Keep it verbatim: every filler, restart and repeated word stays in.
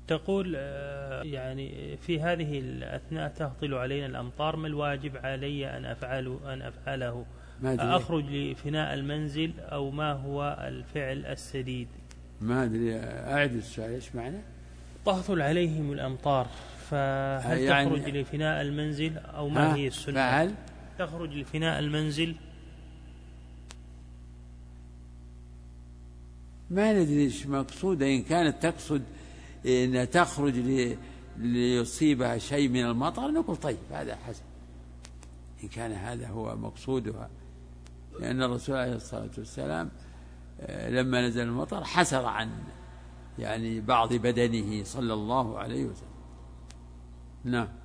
تقول يعني في هذه الأثناء تهطل علينا الأمطار، ما الواجب علي أن أفعل أن أفعله؟ أخرج لفناء المنزل أو ما هو الفعل السديد؟ ما أدري، أعد السؤال، إيش معنى؟ تهطل عليهم الأمطار، فهل يعني تخرج لفناء المنزل أو ما هي السنة؟ فعل تخرج لفناء المنزل، ما ندري إيش مقصود. إن كانت تقصد إن تخرج لي ليصيبها شيء من المطر نقول طيب هذا حسن، إن كان هذا هو مقصودها، لأن الرسول عليه الصلاة والسلام لما نزل المطر حسر عن يعني بعض بدنه صلى الله عليه وسلم. نعم.